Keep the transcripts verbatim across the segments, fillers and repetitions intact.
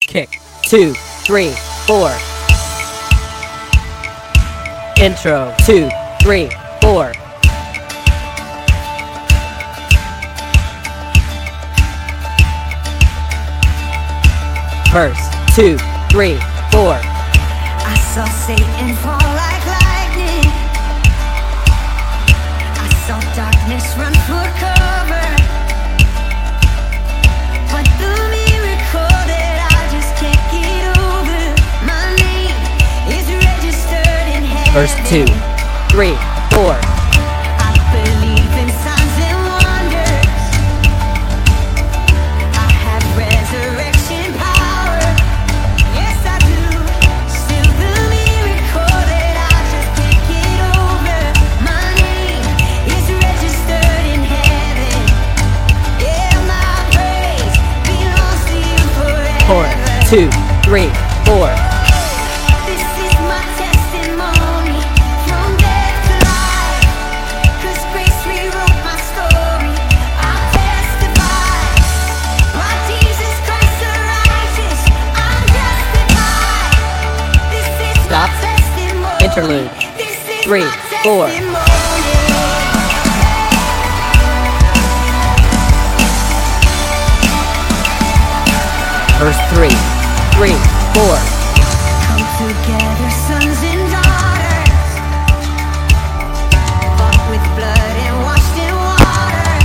Kick, two, three, four. Intro, two, three, four. Verse, two, three, four. I saw Satan fall like lightning. I saw darkness run for cover. But the miracle that I just can't get over, my name is registered in heaven. Verse two, three, four. I believe in signs and wonders. I have resurrection power. Yes, I do. Still the miracle that I just can't get over, my name is registered in heaven. Yeah, my praise belongs to you forever. Four, two, three, four. This is my testimony from death to life. 'Cause grace rewrote my story. I'll testify. My Jesus Christ the righteous, I'm justified. This is Stop. my testimony. Interlude. This is Three, my four. testimony. Verse three, three, four. Come together, sons and daughters, bought with blood and washed in water.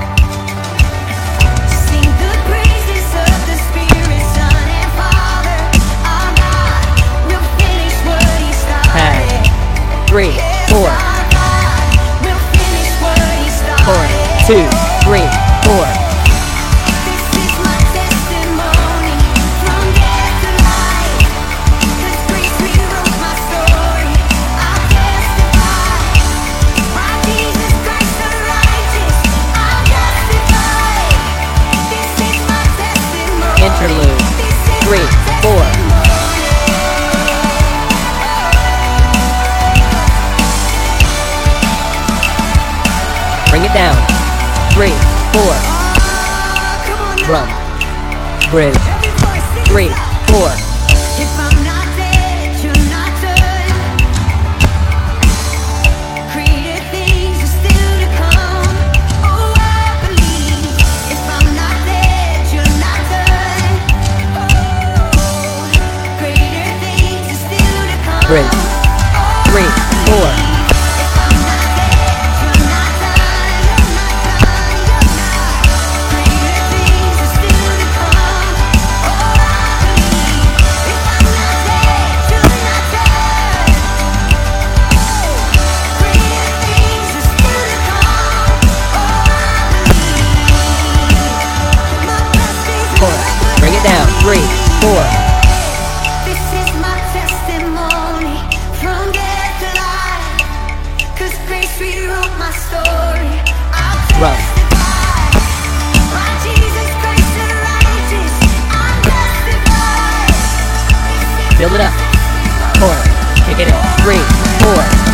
Sing the praises of the Spirit, Son and Father. Our God will finish what He started. Three, Yes, four. our God will finish what He Four, started. two, three, four. This is my testimony from death to life. 'Cause grace rewrote my story. I'll testify. My Jesus Christ the righteous, I'm justified. This is my testimony. Interlude. This is Three, my four. Bring it down. Three, four. Oh, come on now. Drum. Bridge. Every voice sing Three, it out. four. If I'm not dead, you're not done. Greater things are still to come. Oh, I believe. If I'm not dead, you're not done. Oh, greater things are still to come. Bridge. Oh, Three, I four. believe. If I'm not dead, you're not done. You're not done. You're not. Greater things are still to come. Oh, I believe. If I'm not dead, you're not done. Greater things are still to come. Oh, I believe. My blessings Four. will Bring it down. Three, four. This is my testimony from death to life. 'Cause grace rewrote my story. I'll Drum. testify. My Jesus Christ the righteous, I'm justified. Build it up. Four. Kick it in. Three, four.